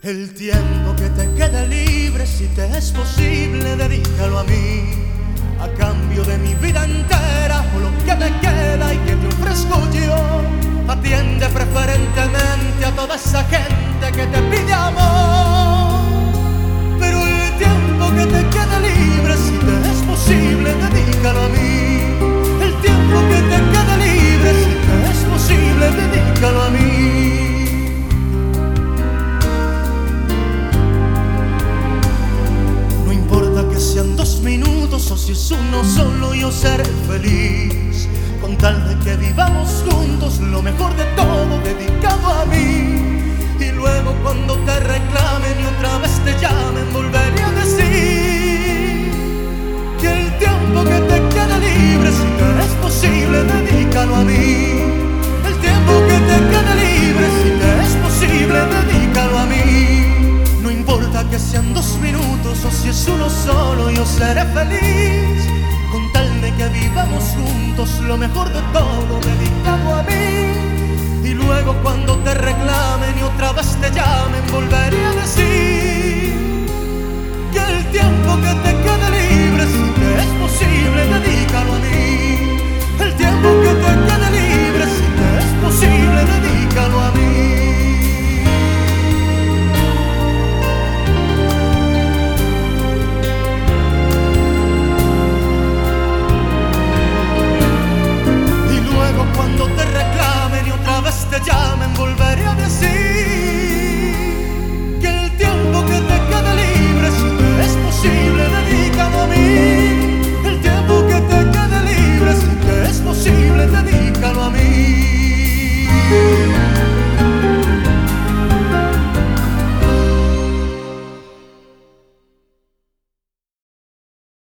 El tiempo que te quede libre, si te es posible, dedícalo a mí. A cambio de mi vida entera o lo que me queda y que te ofrezco yo. Atiende preferentemente a toda esa gente que te pide amor. Pero el tiempo que te quede libre, si te es posible, dedícalo a mí. El tiempo que te quede libre, si te es posible, dedícalo a mí. Que sean 2 minutos o si es uno solo, yo seré feliz, con tal de que vivamos juntos lo mejor de todo dedicado a mí. Y luego cuando te reclamen y otra vez te llamen, volveré a decir que el tiempo que te quede libre, si te es posible, dedícalo a mí. El tiempo que te quede libre, si te es posible, dedícalo a mí. No importa que sean 2 minutos o si es uno solo, yo seré feliz, con tal de que vivamos juntos lo mejor de todo dedicado a mí. Y luego cuando